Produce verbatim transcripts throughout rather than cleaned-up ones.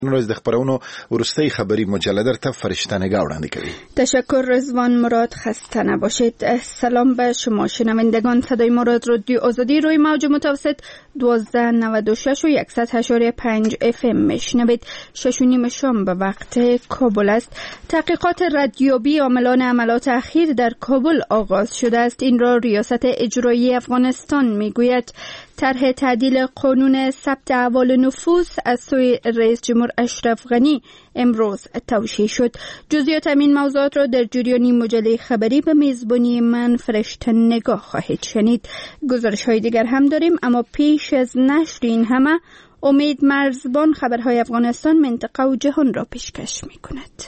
روز د خبرونو ورستۍ خبری مجله درته فرشته نگاه وړاندې کوي. تشکر رضوان مراد، خسته نباشید. سلام به شما شنوندگان. صدای مراد رادیو آزادی روی موج متوسط دوازده نود و شش و صد و هشت و پنج اف ام میشنوید. شش و نیم شام به وقت کابل است. تحقیقات ردیابی عاملان حملات اخیر در کابل آغاز شده است. این را ریاست اجرایی افغانستان میگوید. طرح تعدیل قانون ثبت احوال نفوس از سوی رئیس جمهور اشرف غنی امروز توشیح شد. جزئیات این موضوعات را در جریان مجله خبری به میزبانی من فرشته نگاه خواهید شنید. گزارش های دیگر هم داریم، اما پیش از نشر این همه امید مرزبان خبرهای افغانستان، منطقه و جهان را پیشکش می کند.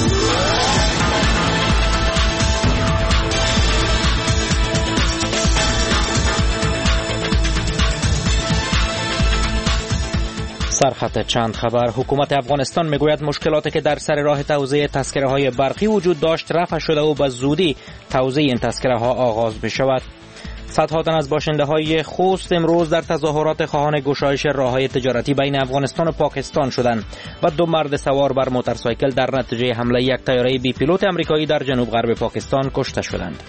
سرخط چند خبر. حکومت افغانستان میگوید مشکلاتی که در سر راه توزیع تذکره های برقی وجود داشت رفع شده و به زودی توزیع این تذکره ها آغاز بشود. صدها تن از باشنده های خوست امروز در تظاهرات خواهان گشایش راههای تجارتی بین افغانستان و پاکستان شدند و دو مرد سوار بر موتورسایکل در نتیجه حمله یک طیاره بی پیلوت امریکایی در جنوب غرب پاکستان کشته شدند.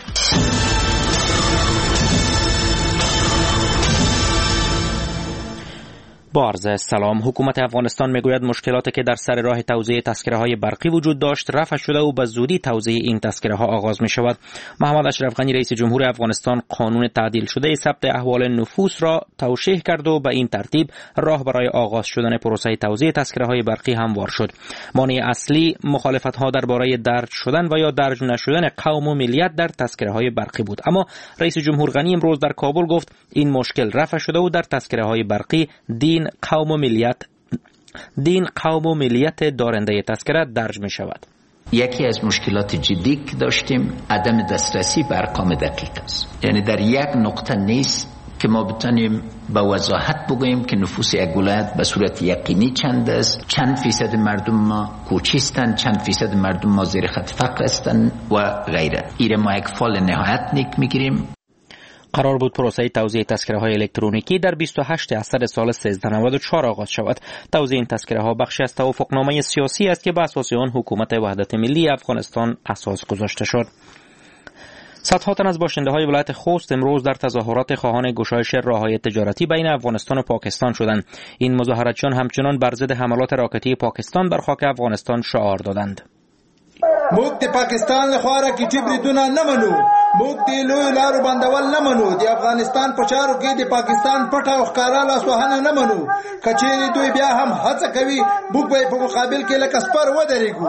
با عرض سلام. حکومت افغانستان میگوید مشکلاتی که در سر راه توزیع تذکره های برقی وجود داشت رفع شده و به زودی توزیع این تذکره ها آغاز می شود. محمد اشرف غنی رئیس جمهور افغانستان قانون تعدیل شده ثبت احوال نفوس را توشیح کرد و به این ترتیب راه برای آغاز شدن پروسه توزیع تذکره های برقی هموار شد. مانع اصلی مخالفت ها درباره درج شدن و یا درج نشدن قوم و ملیت در تذکره های برقی بود، اما رئیس جمهور غنی امروز در کابل گفت این مشکل رفع شده و در تذکره های برقی دین قوم و ملیت دین قوم و ملیت دارنده تذکره درج می شود. یکی از مشکلات جدی که داشتیم عدم دسترسی به ارقام دقیق است. یعنی در یک نقطه نیست که ما بتونیم با وضاحت بگوییم که نفوس یک ولایت به صورت یقینی چند است، چند فیصد مردم ما کوچیستند، چند فیصد مردم ما زیر خط فقر هستند و غیره. ایره ما یک فال نهایت نیک میگیریم. قرار بود پروسه توزیع تذکره های الکترونیکی در بیست و هشت اسفند سال سیزده نود و چهار آغاز شود. توزیع این تذکره ها بخشی از توافقنامه سیاسی است که بر اساس آن حکومت وحدت ملی افغانستان اساس گذاشته شد. صدها تن از باشنده های ولایت خوست امروز در تظاهرات خواهان گشایش راههای تجارتی بین افغانستان و پاکستان شدند. این مظاهرتچیان همچنان بر ضد حملات راکتی پاکستان بر خاک افغانستان شعار دادند. موږ د پاکستان لخوا راکټي بریدونه نه منو، موږ د لوی لارو بندول نه منو، د افغانستان په چارو کې د پاکستان پټه او ښکارا لاسوهنه نه منو. کچېرې دوی بیا هم هڅه کوي موږ به په مقابل کې لکه سپر ودرېږو.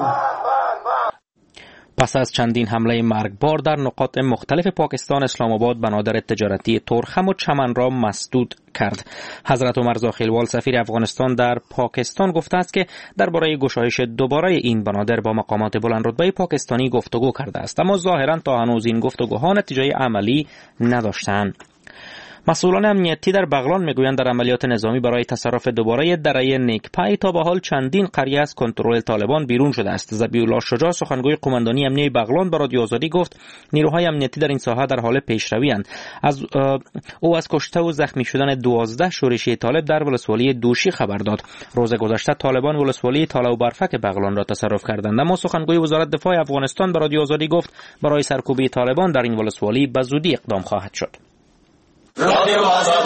پس از چندین حمله مرگبار در نقاط مختلف پاکستان، اسلام آباد بنادر تجارتی تورخم و چمن را مسدود کرد. حضرت عمر زاخیلوال سفیر افغانستان در پاکستان گفته است که درباره گشایش دوباره این بنادر با مقامات بلندرتبه پاکستانی گفتگو کرده است، اما ظاهرا تا هنوز این گفتگوها نتیجه عملی نداشتند. مسئولان امنیتی در بغلان میگویند در عملیات نظامی برای تصرف دوباره دره نیکپای تا به حال چندین قریه از کنترل طالبان بیرون شده است. ذبیح الله شجاع سخنگوی قماندانی امنیتی بغلان به رادیو آزادی گفت نیروهای امنیتی در این ساحه در حال پیشروی اند. از او از کشته و زخمی شدن دوازده شورشی طالب در ولسوالی دوشی خبر داد. روز گذشته طالبان ولسوالی تاله و برفک بغلان را تصرف کردند، اما سخنگوی وزارت دفاع افغانستان به رادیو آزادی گفت برای سرکوبی طالبان در این ولسوالی به زودی اقدام خواهد شد. رادیو آزادی.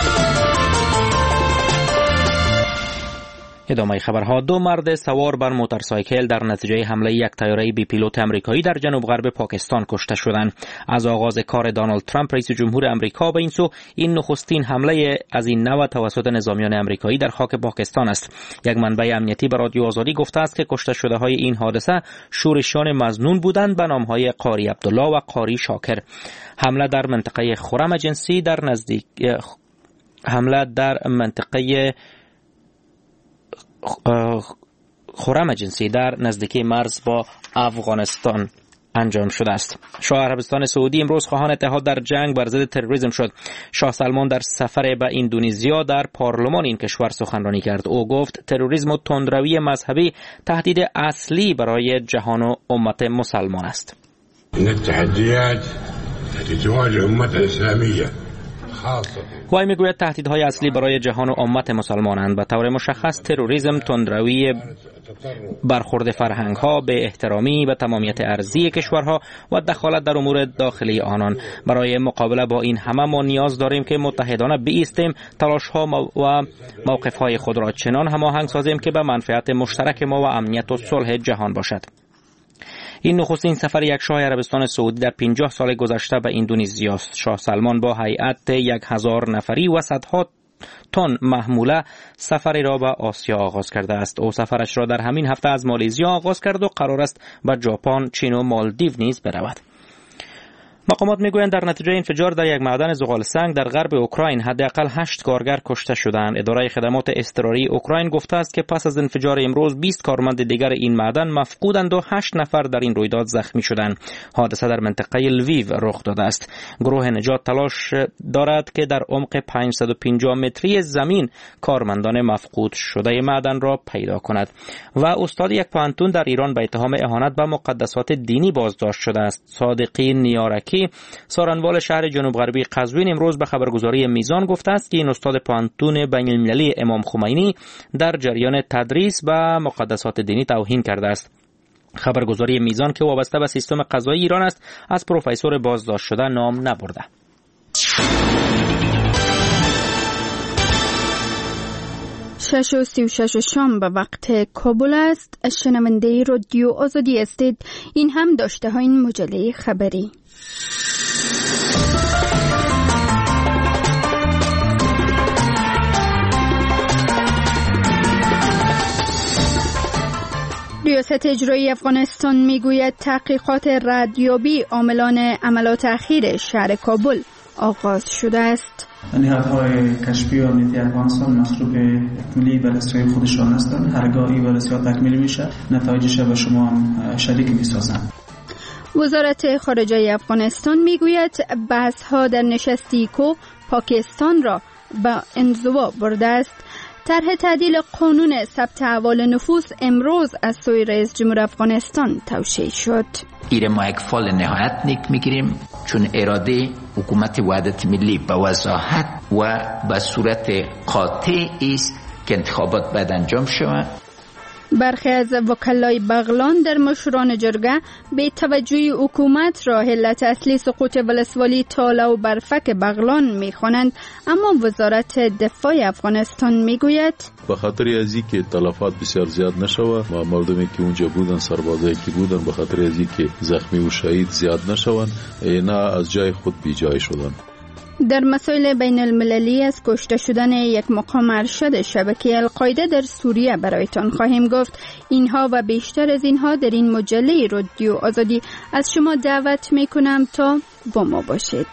ادامه خبرها. دو مرد سوار بر موتورسایکل در نتیجه حمله یک طیاره بی پیلوت امریکایی در جنوب غرب پاکستان کشته شدند. از آغاز کار دونالد ترامپ رئیس جمهور امریکا به این سو این نخستین حمله از این نوع توسط نظامیان امریکایی در خاک پاکستان است. یک منبع امنیتی به رادیو آزادی گفته است که کشته شده های این حادثه شورشیان مظنون بودند به نام های قاری عبدالله و قاری شاکر. حمله در منطقه خرم جنسی در نزدیک حمله در منطقه خرم جنسی در نزدیکی مرز با افغانستان انجام شده است. شاه عربستان سعودی امروز خواهان اتحاد در جنگ بر ضد تروریسم شد. شاه سلمان در سفر به اندونزیا در پارلمان این کشور سخنرانی کرد. او گفت تروریسم و تندروی مذهبی تهدید اصلی برای جهان و امت مسلمان است. این التحديات التي تواجه الأمة الإسلامية وی میگوید تهدیدهای اصلی برای جهان و امت مسلمانند. به طور مشخص تروریسم، تندروی برخورد فرهنگ ها، به احترامی به تمامیت ارضی کشورها و دخالت در امور داخلی آنان. برای مقابله با این همه ما نیاز داریم که متحدانه بایستیم، تلاش ها و موقف های خود را چنان هماهنگ سازیم که به منفعت مشترک ما و امنیت و صلح جهان باشد. این نخستین سفر یک شاه عربستان سعودی در پنجاه سال گذشته به اندونزیا است. شاه سلمان با هیئت یک هزار نفری و صدها تن محموله سفری را به آسیا آغاز کرده است. او سفرش را در همین هفته از مالزیا آغاز کرد و قرار است به ژاپن، چین و مالدیو نیز برود. مقامات میگویند در نتیجه انفجار در یک معدن زغال سنگ در غرب اوکراین حداقل هشت کارگر کشته شدند. اداره خدمات اضطراری اوکراین گفته است که پس از انفجار امروز بیست کارمند دیگر این معدن مفقودند و هشت نفر در این رویداد زخمی شدند. حادثه در منطقه لویو رخ داده است. گروه نجات تلاش دارد که در عمق پانصد و پنجاه متری زمین کارمندان مفقود شده معدن را پیدا کند. و استاد یک پانتون در ایران به اتهام اهانت به مقدسات دینی بازداشت شده است. صادقی نیارکی سارنوال شهر جنوب غربی قزوین امروز به خبرگزاری میزان گفته است که این استاد پانتون بین المللی امام خمینی در جریان تدریس به مقدسات دینی توهین کرده است. خبرگزاری میزان که وابسته به سیستم قضایی ایران است از پروفسور بازداشت شده نام نبرده. شش و سی و شش شام به وقت کابل است. شنونده رادیو آزادی استید. این هم داشته ها این مجله خبری. ریاست اجرایی افغانستان میگوید تحقیقات ردیابی عاملان عملات اخیر شهر کابل آغاز شده است. نهادهای کشفی و امنیتی افغانستان مصروف تکمیلی بررسی خودشان هستند. هرگاه این بررسی تکمیل میشه نتایجش به شما شریک میسازند. وزارت خارجه افغانستان میگوید بحث ها در نشست ایکو پاکستان را به انزوا برده است. طرح تعدیل قانون ثبت احوال نفوس امروز از سوی رئیس جمهور افغانستان توشیح شد. ایره ما یک فال نهایت نیک میگیریم چون اراده حکومت وحدت ملی به وضاحت و به صورت قاطع است که انتخابات باید انجام شود. برخی از وکلای بغلان در مشوران جرگه به توجه حکومت را علت اصلی سقوط ولسوالی تاله و برفک بغلان می‌خوانند، اما وزارت دفاع افغانستان میگوید به خاطر ازی که تلفات بسیار زیاد نشوه و مردمی که اونجا بودن، سربازایی که بودن، به خاطر ازی که زخمی و شهید زیاد نشوند، نه از جای خود بی جای شدن. در مسائل بین المللی از کشته شدن یک مقام ارشد شبکه القاعده در سوریه برایتان خواهیم گفت. اینها و بیشتر از اینها در این مجله رادیو آزادی از شما دعوت میکنم تا با ما باشید.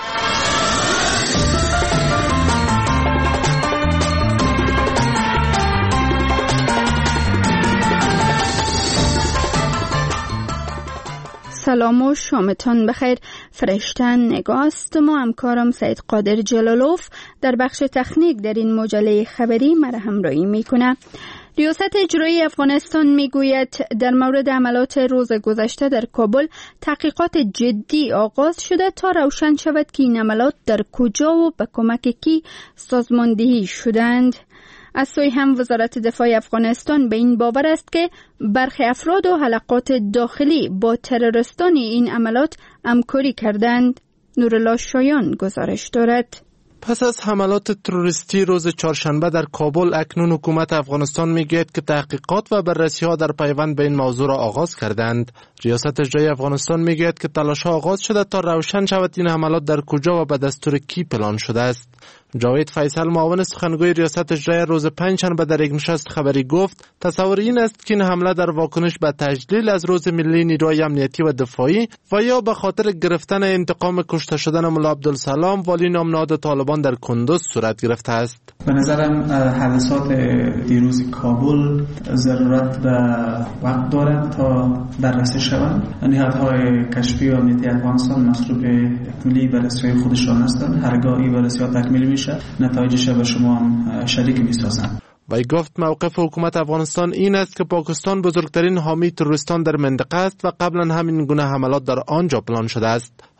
سلام و شامتان بخیر. فرشتن نگاست. ما همکارم سید قادر جلالوف در بخش تکنیک در این مجله خبری مرا همراهی میکنه. ریاست اجرایی افغانستان میگوید در مورد عملات روز گذشته در کابل تحقیقات جدی آغاز شده تا روشن شود که این عملات در کجا و به کمک کی سازماندهی شدند. از سوی هم وزارت دفاع افغانستان به این باور است که برخی افراد و حلقات داخلی با تروریستان این عملات همکاری کردند. نورالله شایان گزارش دارد. پس از حملات تروریستی روز چهارشنبه در کابل اکنون حکومت افغانستان میگوید که تحقیقات و بررسی‌ها در پیوند به این موضوع را آغاز کردند. ریاست اجرایی افغانستان میگوید که تلاش‌ها آغاز شده تا روشن شود این حملات در کجا و به دستور کی پلان شده است. جاوید فیصل معاون سخنگوی ریاست اجرایی روز پنجشنبه در یک نشست خبری گفت تصور این است که این حمله در واکنش به تجلیل از روز ملی نیروی امنیتی و دفاعی و یا به خاطر گرفتن انتقام کشته شدن ملا عبدالسلام والی نامنهاد طالبان در کندوز صورت گرفته است. به نظرم حادثات دیروز کابل ضرورت به وقت دارد تا بررسی شوند. نهادهای کشفی و امنیتی افغانستان مصروف تکمیلی بررسی خودشان هستند. هرگاه این بررسی تکمیل میشه نتایجش به شما شریک میسازند. وی گفت موقف حکومت افغانستان این است که پاکستان بزرگترین حامی تروریستان در منطقه است و قبلا همین گونه حملات در آنجا پلان شده است.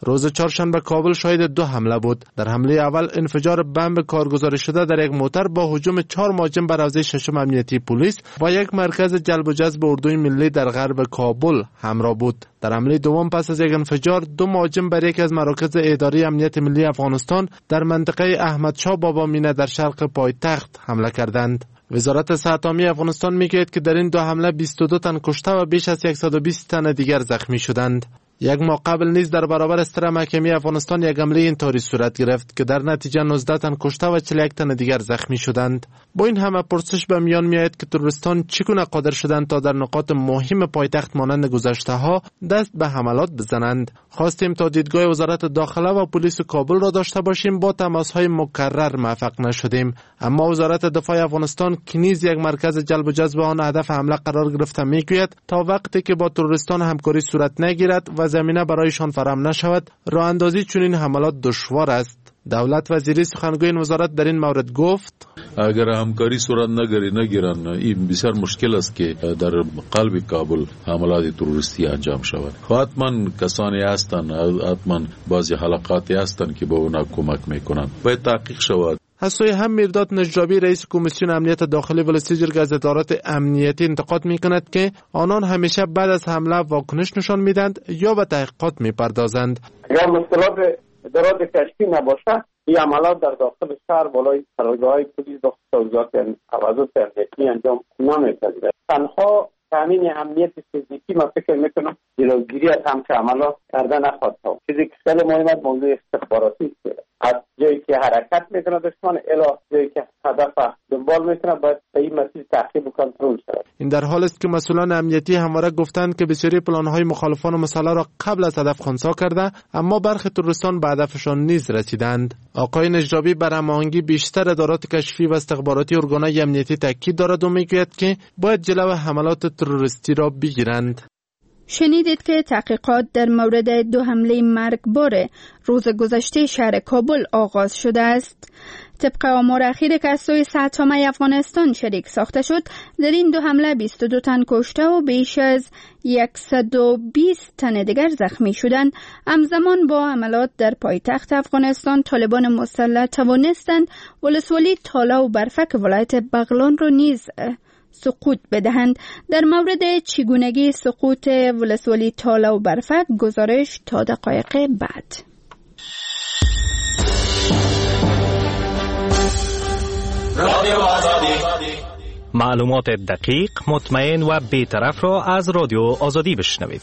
روز چهارشنبه کابل شاهد دو حمله بود. در حمله اول انفجار بمب کارگزاری شده در یک موتر با هجوم چهار مهاجم بر حوزه ششم امنیتی پلیس و یک مرکز جلب و جذب اردوی ملی در غرب کابل همراه بود. در حمله دوم پس از یک انفجار دو مهاجم بر یک از مراکز اداری امنیت ملی افغانستان در منطقه احمدشاه بابا مینه در شرق پایتخت حمله کردند. وزارت صحت عامه افغانستان میگوید که در این دو حمله بیست و دو تن کشته و بیش از صد و بیست تن دیگر زخمی شدند. یک ماه قبل نیز در برابر استر محکمه افغانستان یک حمله اینطوری صورت گرفت که در نتیجه نوزده تن کشته و چهل و یک تن دیگر زخمی شدند. با این همه پرسش به میان میآید که تروریستان چگونه قادر شدند تا در نقاط مهم پایتخت مانند گذشته ها دست به حملات بزنند. خواستیم تا دیدگاه وزارت داخله و پلیس کابل را داشته باشیم، با تماس های مکرر موفق نشدیم، اما وزارت دفاع افغانستان که نیز یک مرکز جلب و جذب آن هدف حمله قرار گرفته میگوید تا وقتی که با تروریستان همکاری صورت نگیرد و زمینه برایشان فراهم نشود راه اندازی چنین حملات دشوار است. دولت وزیری سخنگوی این وزارت در این مورد گفت اگر همکاری صورت نگیری نگیرن این بسیار مشکل است که در قلب کابل حملات تروریستی انجام شود. حتما کسانی هستند، حتما بعضی حلقاتی هستند که به اونا کمک میکنند. باید تحقیق شود. از سوی هم میرداد نجابی رئیس کمیسیون امنیت داخلی ولسیجر از ادارات امنیتی انتقاد میکند که آنان همیشه بعد از حمله واکنش نشان میدند یا به تحقیقات میپردازند. اگر مشکلات ادارات کشفی نباشه این عملات در داخل شهر بالای قرارگاه‌های پلیس و توزیعات توسط امنیتی انجام نمی‌پذیرد. تنها تامین امنیت فیزیکی ما فکر میکنم جلوگیری از همچین عملات کرده نخواهد شد. چیزی که خیلی مهم است موضوع استخباراتی است. از جایی که حرکت میکنه دشمن الی جایی که هدف دنبال میکنه باید به این مسیر تعقیب و کنترل شود. این در حالی است که مسئولان امنیتی همواره گفتند که بسیاری پلان‌های مخالفان مسلح را قبل از هدف خنثی کرده، اما برخی تروریستان به هدفشان نیز رسیدند. آقای نجابی بر هماهنگی بیشتر ادارات کشفی و استخباراتی ارگان‌های امنیتی تاکید دارد و میگوید که باید جلو حملات تروریستی را بگیرند. شنیدید که تحقیقات در مورد دو حمله مرگبار روز گذشته شهر کابل آغاز شده است. طبق آمار اخیر که از سوی صحت عامه افغانستان شریک ساخته شد، در این دو حمله بیست و دو تن کشته و بیش از صد و بیست تن دیگر زخمی شدند. همزمان با حملات در پایتخت افغانستان، طالبان مسلح توانستند ولسوالی تالا و برفک ولایت بغلان را نیز سقوط بدهند. در مورد چگونگی سقوط ولسوالی تالا و برفک گزارش تا دقایق بعد. معلومات دقیق، مطمئن و بی‌طرف را از رادیو آزادی بشنوید.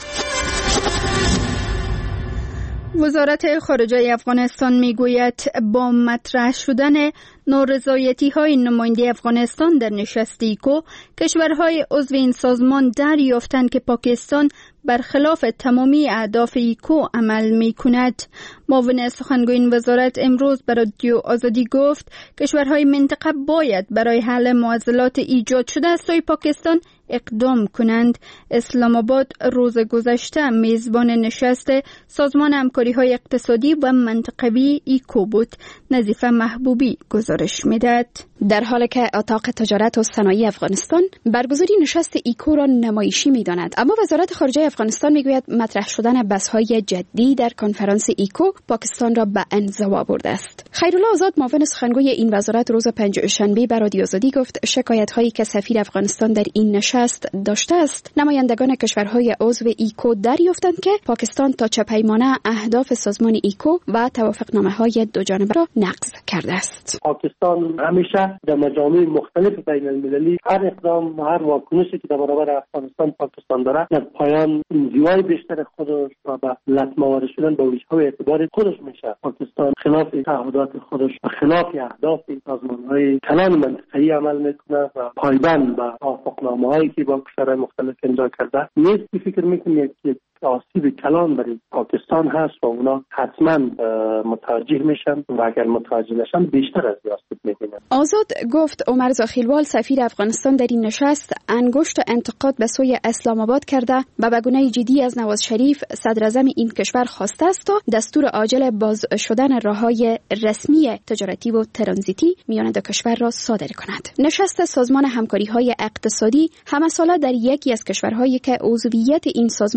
وزارت خارجه افغانستان میگوید با مطرح شدن نارضایتی‌های نماینده افغانستان در نشست ایکو، کشورهای عضو این سازمان دریافتند که پاکستان برخلاف تمامی اهداف ایکو عمل می‌کند. معاون سخنگوی این وزارت امروز به رادیو آزادی گفت کشورهای منطقه باید برای حل معضلات ایجاد شده از سوی پاکستان اقدام کنند. اسلام آباد روز گذشته میزبان نشست سازمان همکاری‌های اقتصادی و منطقوی ایکو بود. نظیفه محبوبی گزارش میداد. در حالی که اتاق تجارت و صنایع افغانستان برگزاری نشست ایکو را نمایشی می‌داند، اما وزارت خارجه افغانستان میگوید مطرح شدن بحث‌های جدی در کنفرانس ایکو پاکستان را به انزوا برده است. خیرالله آزاد معاون سخنگوی این وزارت روز پنجشنبه به رادیو آزادی گفت شکایت‌هایی که سفیر افغانستان در این نشست داشته است، نمایندگان کشورهای عضو ایکو دریافتند که پاکستان تا چه پیمانه اهداف سازمان ایکو و توافقنامه‌های دو جانبه را نقض کرده است. پاکستان همیشه در مجامع مختلف بین المللی هر اقدام و هر واکنشی که در برابر افغانستان پاکستان داره در پایان انزوای بیشتر خودش و به لطمه شدن به وجهه اعتبار خودش میشه. پاکستان خلاف تعهدات خودش و خلاف اهداف سازمان‌های کلان منطقه‌ای عمل میکنه و پایبند به توافقنامه‌هایی که با کشورهای مختلف امضا کرده نیست. فکر میکنم که آسیب کلان برای پاکستان هست و اونا حتما متوجه میشن و اگر متوجه نشن بیشتر از آسیب میبینن. آزاد گفت عمر زاخیلوال سفیر افغانستان در این نشست انگشت انتقاد به سوی اسلام آباد کرده و به گونه جدی از نواز شریف صدر اعظم این کشور خواسته است تا دستور عاجل باز شدن راههای رسمی تجارتی و ترانزیتی میان دو کشور را صادر کند. نشست سازمان همکاری‌های اقتصادی همساله در یکی از کشورهایی که عضویت این سازمان را دارند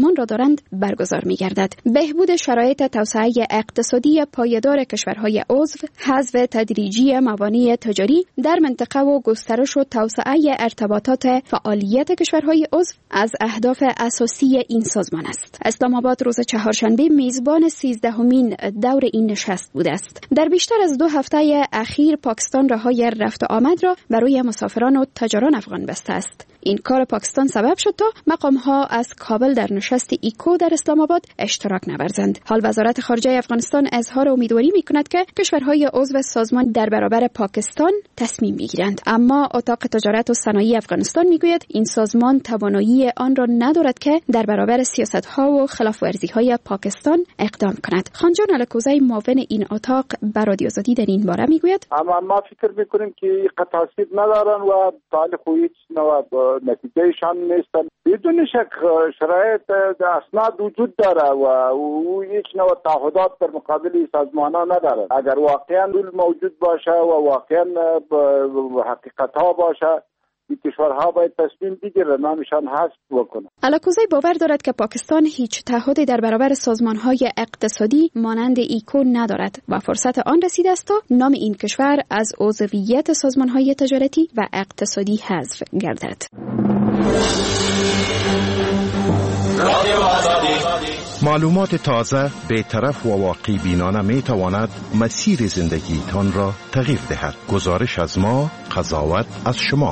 دارند برگزار می گردد. بهبود شرایط توسعه اقتصادی پایدار کشورهای عضو، حذف تدریجی موانع تجاری در منطقه و گسترش و توسعه ارتباطات فعالیت کشورهای عضو از اهداف اساسی این سازمان است. اسلام آباد روز چهارشنبه میزبان سیزدهمین دور این نشست بوده است. در بیشتر از دو هفته اخیر پاکستان راههای رفت و آمد را برای مسافران و تجاران افغان بسته است. این کار پاکستان سبب شد تا مقام‌ها از کابل در نشست ایکو در اسلام آباد اشتراک نورزند. حال وزارت خارجه افغانستان اظهار امیدواری می‌کند که کشورهای عضو سازمان در برابر پاکستان تصمیم بگیرند، اما اتاق تجارت و صنایع افغانستان میگوید این سازمان توانایی آن را ندارد که در برابر سیاست‌ها و خلاف‌ورزی‌های پاکستان اقدام کند. خانجان الکوزی معاون این اتاق بر رادیو آزادی در این باره میگوید اما ما فکر می‌کنیم که قطعیت ندارن و تعلق هیچ نوع نتیجهشان نیستن. بدون شک شرایط اسناد وجود داره و او هیچ نوع تعهدات در مقابل سازمان ها نداره. اگر واقعا موجود باشه و واقعا حقیقت ها باشه، این کشورها باید تصمیم بگیرن نامشان حذف بکنه. الکوزی باور دارد که پاکستان هیچ تعهدی در برابر سازمان‌های اقتصادی مانند ایکو ندارد و فرصت آن رسیده است تا نام این کشور از عضویت سازمان‌های تجارتی و اقتصادی حذف گردد. معلومات تازه، بی‌طرف و واقع بینانه می تواند مسیر زندگیتان را تغییر دهد. گزارش از ما، قضاوت از شما.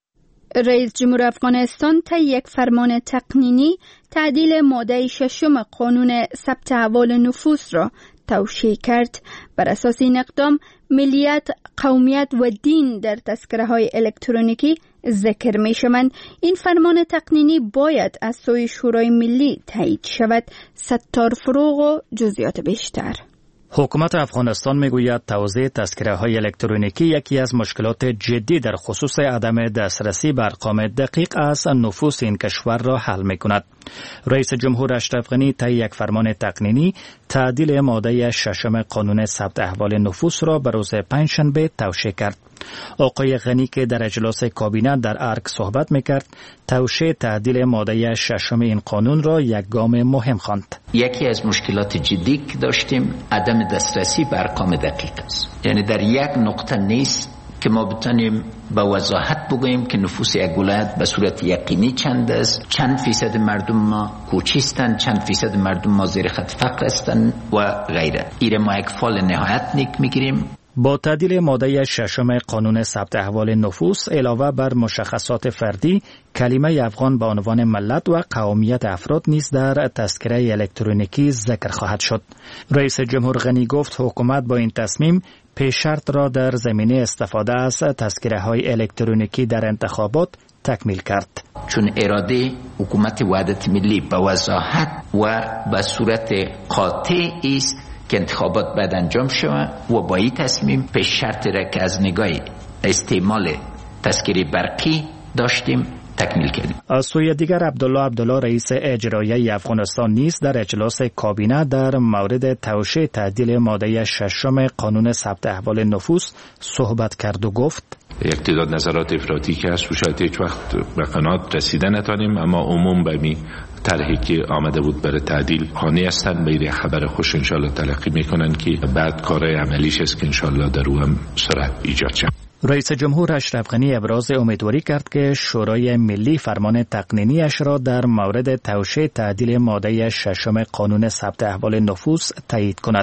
رئیس جمهور افغانستان طی یک فرمان تقنینی تعدیل ماده ششم قانون ثبت احوال نفوس را توشیح کرد. بر اساس این اقدام ملیت، قومیت و دین در تذکره‌های الکترونیکی ذکر می شوند. این فرمان تقنینی باید از سوی شورای ملی تایید شود. ستار فروغ و جزئیات بیشتر. حکومت افغانستان میگوید توزیع تذکره‌های الکترونیکی یکی از مشکلات جدی در خصوص عدم دسترسی به ارقام دقیق از نفوس این کشور را حل می‌کند. رئیس جمهور اشرف غنی طی یک فرمان تقنینی تعدیل ماده ششم قانون ثبت احوال نفوس را به روز پنجشنبه توشیح کرد. آقای غنی که در اجلاس کابینه در ارگ صحبت میکرد، توشیح تعدیل ماده ششم این قانون را یک گام مهم خواند. یکی از مشکلات جدی که داشتیم عدم دسترسی به ارقام دقیق است. یعنی در یک نقطه نیست که ما بتونیم با وضاحت بگوییم که نفوس یک ولایت به صورت یقینی چند است، چند فیصد مردم ما کوچیستند، چند فیصد مردم ما زیر خط فقر هستند و غیره. ایره ما یک فال نهایت نیک میگیریم. با تعدیل ماده ششم قانون ثبت احوال نفوس علاوه بر مشخصات فردی، کلمه افغان به عنوان ملت و قومیت افراد نیز در تذکره الکترونیکی ذکر خواهد شد. رئیس جمهور غنی گفت حکومت با این تصمیم پیش شرط را در زمینه استفاده از تذکره های الکترونیکی در انتخابات تکمیل کرد. چون اراده حکومت وحدت ملی به وضاحت و به صورت قاطع است که انتخابات بعد انجام شود و با این تصمیم پیش شرط را که از نگاه استعمال تذکره برقی داشتیم تکمیل کردیم. از سوی دیگر عبدالله عبدالله رئیس اجرایی افغانستان نیز در اجلاس کابینه در مورد توشیح تعدیل ماده ششم قانون ثبت احوال نفوس صحبت کرد و گفت یک تعداد نظرات افراطی که هست و شاید هیچ وقت به قناعت رسیده نتانیم، اما عموم به می طرحی که آمده بود برای تعدیل قانع هستند. به یک خبر خوش انشالله تلقی میکنن که بعد کار عملیش است که انشالله در او هم سرعت ایجاد شد. رئیس جمهور اشرف غنی ابراز امیدواری کرد که شورای ملی فرمان تقنینیش را در مورد توشیح تعدیل ماده ششم قانون ثبت احوال نفوس تایید کند.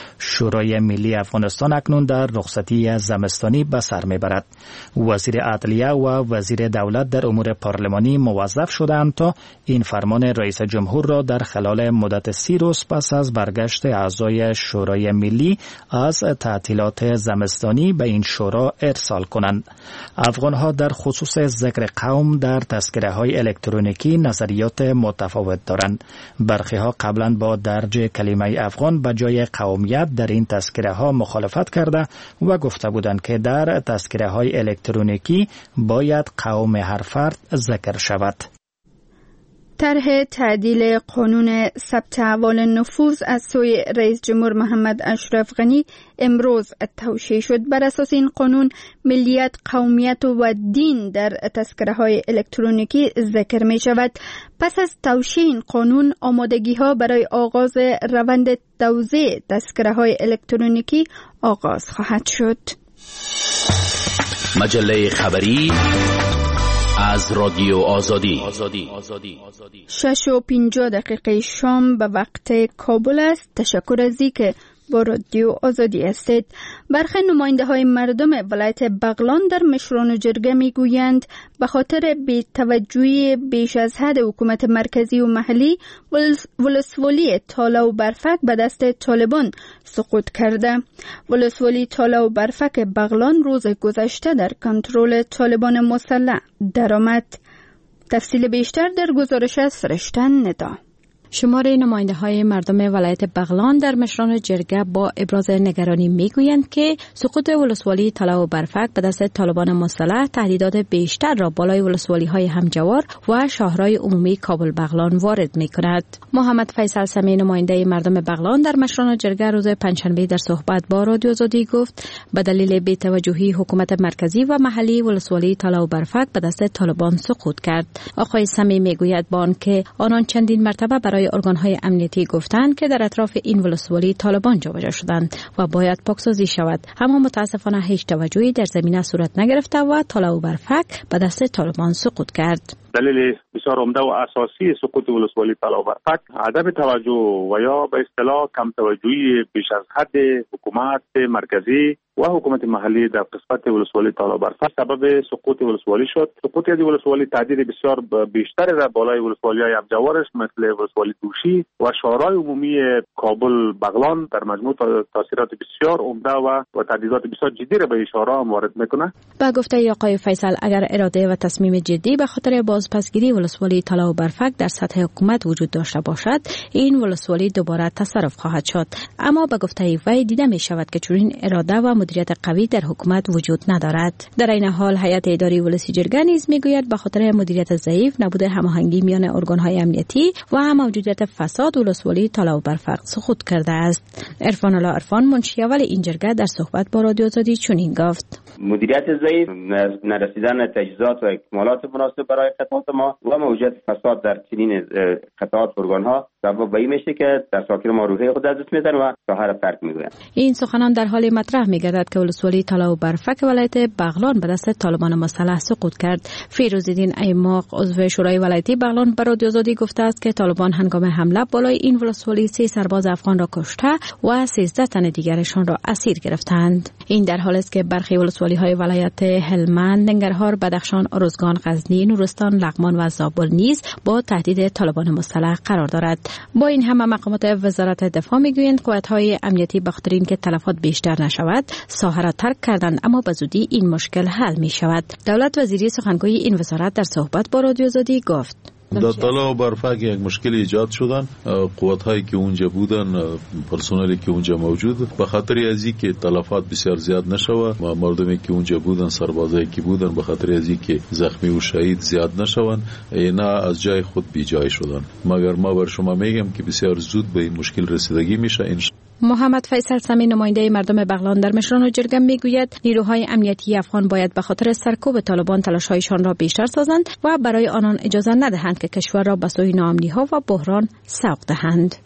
شورای ملی افغانستان اکنون در رخصتی زمستانی به سر میبرد. وزیر عدلیه و وزیر دولت در امور پارلمانی موظف شدند تا این فرمان رئیس جمهور را در خلال مدت سی روز پس از برگشت اعضای شورای ملی از تعطیلات زمستانی به این شورا ارسال کنند. افغانها در خصوص ذکر قوم در تذکره های الکترونیکی نظریات متفاوت دارند. برخی ها قبلا با درج کلمه افغان به جای قومیت در این تذکره ها مخالفت کرده و گفته بودند که در تذکره های الکترونیکی باید قوم هر فرد ذکر شود. طرح تعدیل قانون ثبت احوال نفوذ از سوی رئیس جمهور محمد اشرف غنی امروز توشیح شد. بر اساس این قانون ملیت، قومیت و دین در تذکره‌های الکترونیکی ذکر می شود. پس از توشیح این قانون آمادگی ها برای آغاز روند توزیع تذکره‌های الکترونیکی آغاز خواهد شد. مجله خبری از رادیو آزادی. شش و پنجاه دقیقه شام به وقت کابل است. تشکر از اینکه با رادیو آزادی هستید. برخی نماینده های مردم ولایت بغلان در مشران و جرگه می گویند به خاطر بی‌توجهی بیش از حد حکومت مرکزی و محلی ولسوالی تالا و برفک به دست طالبان سقوط کرده. ولسوالی تالا و برفک بغلان روز گذشته در کنترل طالبان مسلح درآمد. تفصیل بیشتر در گزارش از فرشتن ندا. شماره نماینده های مردم ولایت بغلان در مشران جرگه با ابراز نگرانی میگویند که سقوط ولسوالی تالا و برفک به دست طالبان مسلح تهدیدات بیشتر را بالای ولسوالی های همجوار و شاهرای عمومی کابل بغلان وارد می کند. محمد فیصل سمی نماینده مردم بغلان در مشران جرگه روز پنجشنبه در صحبت با رادیو آزادی گفت به دلیل بی‌توجهی حکومت مرکزی و محلی ولسوالی تالا و برفک به دست طالبان سقوط کرد. آقای سمی میگوید با آنکه آنان چندین مرتبه برای ارگان‌های امنیتی گفتند که در اطراف این ولسوالی طالبان جابجا شدند و باید پاکسازی شود، اما متاسفانه هیچ توجهی در زمینه صورت نگرفته و تالا و برفک به دست طالبان سقوط کرد. دلیل بسیار عمده و اساسی سقوط ولسوالی تالا و برفک عدم توجه و یا به اصطلاح کم توجهی بیش از حد حکومت مرکزی و حکومت محلی در قسمت ولسوالی تالا و برفک سبب سقوط ولسوالی شد. سقوط از ولسوالی تهدید بسیار بیشتر را بالای ولسوالی‌های همجوارش مثل ولسوالی دوشی و شاهرای عمومی کابل بغلان در مجموع تاثیرات بسیار عمده و و تهدیدات بسیار جدی را به این شاهرها وارد میکنه. با گفته آقای فیصل اگر اراده و تصمیم جدی به خاطر بازپسگیری ولسوالی تالا و برفک در سطح حکومت وجود داشته باشد، این ولسوالی دوباره تصرف خواهد شد. اما به گفته وی دیده می شود که چنین اراده و مدیریت قوی در حکومت وجود ندارد. در این حال هیئت اداری ولسی جرگه نیز میگوید به خاطر مدیریت ضعیف، نبود هماهنگی میان ارگان‌های امنیتی و موجودیت فساد ولسوالی تالا و برفک سقوط کرده است. عرفان الله عرفان منشی اول این جرگه در صحبت با رادیو آزادی چنین گفت: مدیریت ضعیف، نرسیدن تجهیزات و اکمالات مناسب برای قطعات ما و موجودیت فساد در چنین قطعات ارگان‌ها سبب به این میشه که در ساکن ما روحیه خود از دست میدن و شهر ترک میگویند. این سخنان در حال مطرح میگردد که ولسوالی تالا و برفک ولایت بغلان به دست طالبان مسلح سقوط کرد. فیروزالدین ایماق عضو شورای ولایتی بغلان به رادیو آزادی گفته است که طالبان هنگام حمله بالای این ولسوالی سه سرباز افغان را کشته و سیزده تن دیگرشان را اسیر گرفتند. این در حالی است که برخی ولسوالی های ولایت هلمند، ننگرهار، بدخشان، ارزگان، غزنی، نورستان، لغمان و زابل نیز با تهدید طالبان مسلح قرار دارد. با این همه مقامات وزارت دفاع میگویند قوت‌های امنیتی به خاطر اینکه تلفات بیشتر نشود ساحه را ترک کردند، اما به زودی این مشکل حل می شود. دولت وزیری سخنگوی این وزارت در صحبت با رادیو آزادی گفت: در تالا و برفک یک مشکل ایجاد شدن. قوت‌هایی که اونجا بودن، پرسنلی که اونجا موجود، به خاطر از اینکه تلفات بسیار زیاد نشود و مردمی که اونجا بودن، سربازایی که بودن، به خاطر از اینکه زخمی و شهید زیاد نشوند، اینا از جای خود بی جای شدن. مگر ما بر شما میگم که بسیار زود به این مشکل رسیدگی میشه. این محمد فیصل سمی نماینده مردم بغلان در مشران و جرگه میگوید نیروهای امنیتی افغان باید به خاطر سرکوب طالبان تلاش‌هایشان را بیشتر سازند و برای آنان اجازه ندهند که کشور را به سوی ناامنی‌ها و بحران سوق دهند.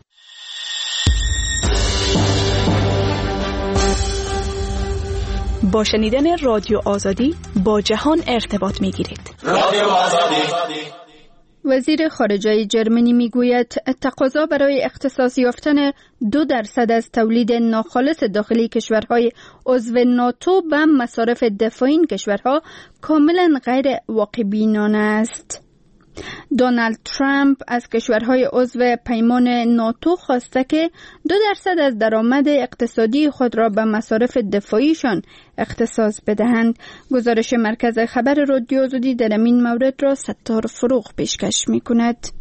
با شنیدن رادیو آزادی با جهان ارتباط میگیرید. رادیو آزادی. وزیر خارجه جرمنی میگوید تقاضا برای اختصاص یافتن دو درصد از تولید ناخالص داخلی کشورهای عضو ناتو به مصارف دفاعی این کشورها کاملا غیر واقع بینانه است. دونالد ترامپ از کشورهای عضو پیمان ناتو خواسته که دو درصد از درآمد اقتصادی خود را به مصارف دفاعیشان اختصاص بدهند. گزارش مرکز خبر رادیو آزادی در این مورد را ستار فروغ پیشکش می کند.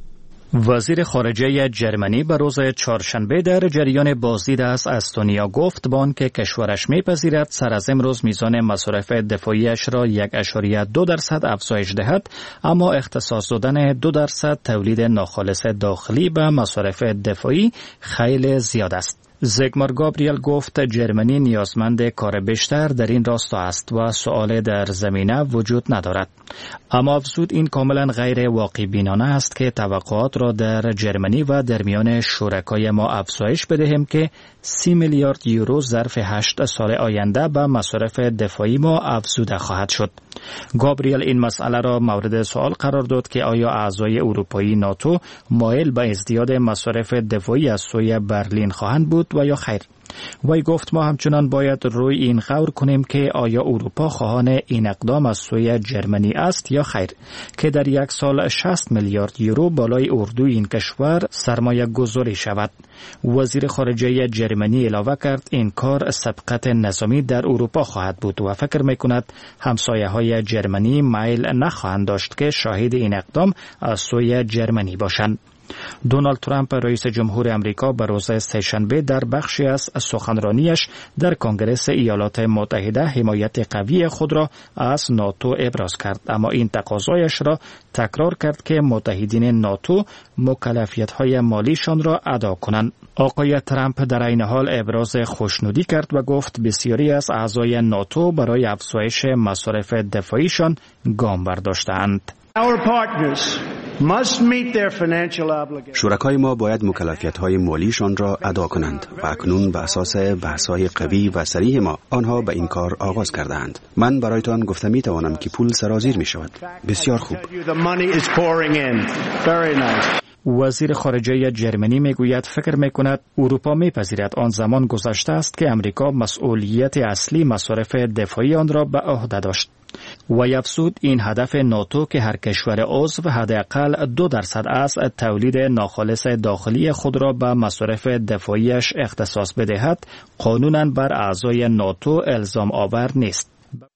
وزیر خارجه جرمنی به روز چهارشنبه در جریان بازدید از استونیا گفت با آنکه کشورش می‌پذیرد سر از امروز میزان مصارف دفاعیش را یک ممیز دو درصد افزایش دهد، اما اختصاص دادن دو درصد تولید ناخالص داخلی به مصارف دفاعی خیلی زیاد است. زیگمار گابریل گفت جرمنی نیازمند کار بیشتر در این راستا است و سؤال در زمینه وجود ندارد. اما افزود این کاملا غیر واقع بینانه است که توقعات را در جرمنی و در میان شرکای ما افزایش بدهیم که سی میلیارد یورو ظرف هشت سال آینده به مصارف دفاعی ما افزوده خواهد شد. گابریل این مسئله را مورد سوال قرار داد که آیا اعضای اروپایی ناتو مایل به ازدیاد مصارف دفاعی از سوی برلین خواهند بود و یا خیر. وی گفت ما همچنان باید روی این غور کنیم که آیا اروپا خواهان این اقدام از سوی جرمنی است یا خیر که در یک سال شصت میلیارد یورو بالای اردوی این کشور سرمایه گذاری شود. وزیر خارجه جرمنی علاوه کرد این کار سبقت نظامی در اروپا خواهد بود و فکر میکند همسایه های جرمنی میل نخواهند داشت که شاهد این اقدام از سوی جرمنی باشند. دونالد ترامپ رئیس جمهور امریکا به روز سه‌شنبه در بخشی از سخنرانیش در کنگره ایالات متحده حمایت قوی خود را از ناتو ابراز کرد، اما این تقاضایش را تکرار کرد که متحدین ناتو مکلفیت‌های مالیشان را ادا کنند. آقای ترامپ در این حال ابراز خوشنودی کرد و گفت بسیاری از اعضای ناتو برای افزایش مصارف دفاعیشان گام برداشته‌اند. شرکای ما باید مکلفیت‌های مالیشان را ادا کنند و اکنون به اساس بحث‌های قوی و صریح ما آنها به این کار آغاز کرده‌اند. من برایتان گفته می توانم که پول سرازیر می شود. بسیار خوب. وزیر خارجه جرمنی میگوید فکر میکند اروپا میپذیرد آن زمان گذشته است که امریکا مسئولیت اصلی مصارف دفاعی آن را به عهده داشت. و افزود این هدف ناتو که هر کشور عضو حداقل دو درصد از تولید ناخالص داخلی خود را به مصارف دفاعیش اختصاص بدهد قانونا بر اعضای ناتو الزام آور نیست.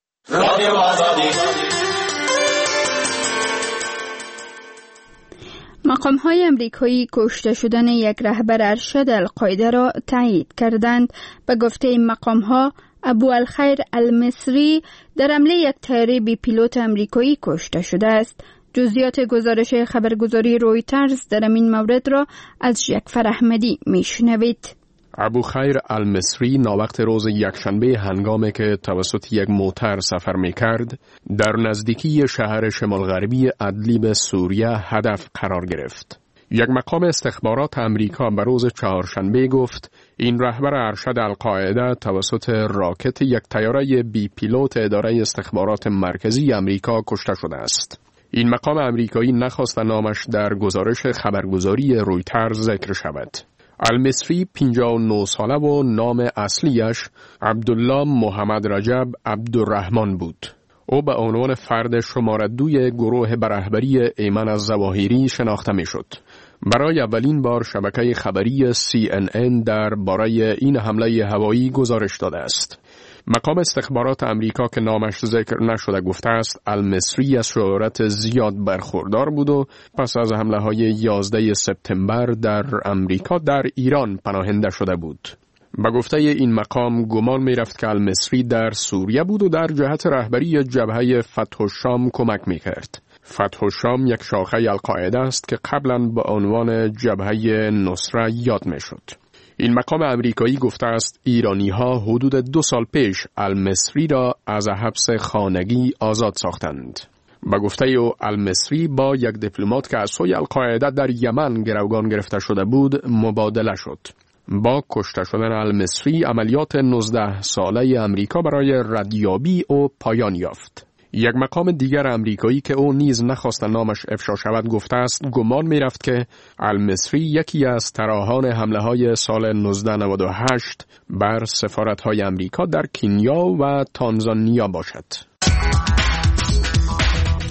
مقام‌های امریکایی کشته شدن یک رهبر ارشد القاعده را تایید کردند. به گفته این مقام‌ها ابو الخیر المصری در حمله یک طیاره بی پیلوت امریکایی کشته شده است. جزئیات گزارش خبرگزاری رویترز در این مورد را از جعفر احمدی میشنوید. ابو خیر المصری ناوقت روز یکشنبه هنگامی که توسط یک موتر سفر می‌کرد در نزدیکی شهر شمال غربی ادلیب سوریه هدف قرار گرفت. یک مقام استخبارات امریکا به روز چهارشنبه گفت این رهبر ارشد القاعده توسط راکت یک طیاره بی پیلوت اداره استخبارات مرکزی امریکا کشته شده است. این مقام امریکایی نخواست نامش در گزارش خبرگزاری رویترز ذکر شود. المصری پنجاه و نه ساله و نام اصلیش عبدالله محمد رجب عبدالرحمن بود. او به عنوان فرد شماره دوی گروه برهبری ایمن الظواهری شناخته می شد. برای اولین بار شبکه خبری سی ان ان در باره این حمله هوایی گزارش داده است. مقام استخبارات امریکا که نامش ذکر نشده گفته است المصری از شهرت زیاد برخوردار بود و پس از حمله های یازده سپتامبر در امریکا در ایران پناهنده شده بود. به گفته این مقام گمان می رفت که المصری در سوریه بود و در جهت رهبری جبهه فتح الشام کمک می کرد. فتح الشام یک شاخه القاعده است که قبلا به عنوان جبهه نصره یاد می شد. این مقام امریکایی گفته است ایرانی ها حدود دو سال پیش المصری را از حبس خانگی آزاد ساختند. به گفته او المصری با یک دیپلمات که از سوی القاعده در یمن گروگان گرفته شده بود مبادله شد. با کشته شدن المصری عملیات نوزده ساله امریکا برای ردیابی او پایان یافت. یک مقام دیگر امریکایی که او نیز نخواست نامش افشا شود گفته است گمان می رفت که المصری یکی از طراحان حمله های سال نوزده نود و هشت بر سفارت های امریکا در کنیا و تانزانیا باشد.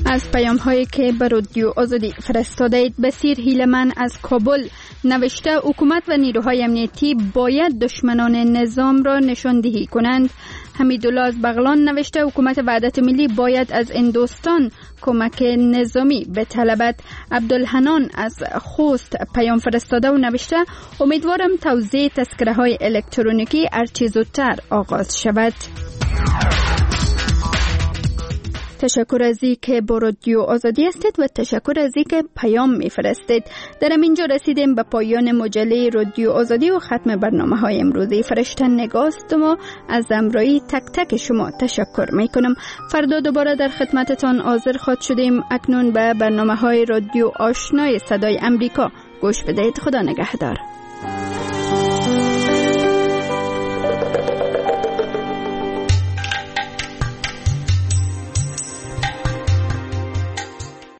از پیام هایی که به رادیو آزادی فرستاده اید، بسیر هیلمن از کابل نوشته حکومت و نیروهای امنیتی باید دشمنان نظام را نشاندهی کنند. حمیدالله از بغلان نوشته حکومت وحدت ملی باید از هندوستان کمک نظامی بطلبد. عبدالحنان از خوست پیام فرستاده و نوشته امیدوارم توزیع تذکره های الکترونیکی هرچه زودتر آغاز شود. تشکر از این که با رادیو آزادی هستید و تشکر از این که پیام میفرستید. در اینجا رسیدیم به پایان مجله رادیو آزادی و ختم برنامه های امروزی. فرشته نگاست و از همراهی تک تک شما تشکر میکنم. فردا دوباره در خدمتتان حاضر خواهد شدیم. اکنون به برنامه های رادیو آشنای صدای امریکا گوش بدهید. خدا نگهدار.